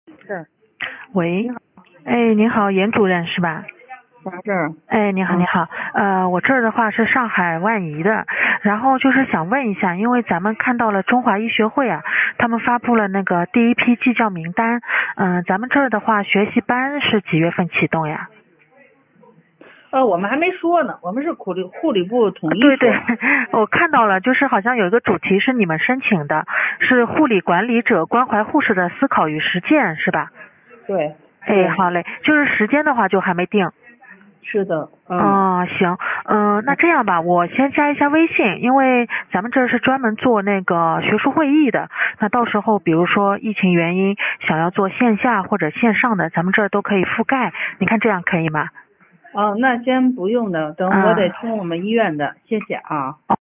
是， 喂， 你好， 哎，您好，严主任是吧？ 啥事儿？ 哎，你好，你好，我这儿的话是上海万宜的，然后就是想问一下，因为咱们看到了中华医学会啊，他们发布了那个第一批绩教名单，咱们这儿的话学习班是几月份启动呀？ 我们还没说呢，我们是护理部统一对对， 说。 我看到了，就是好像有一个主题是你们申请的，是护理管理者关怀护士的思考与实践，是吧？ 对哎， 对， 好嘞，就是时间的话就还没定。 是的， 哦，行，那这样吧，我先加一下微信，因为咱们这是专门做那个学术会议的，那到时候比如说疫情原因想要做线下或者线上的，咱们这儿都可以覆盖，你看这样可以吗？ 那先不用的，等我得嗯， 听我们医院的，谢谢啊。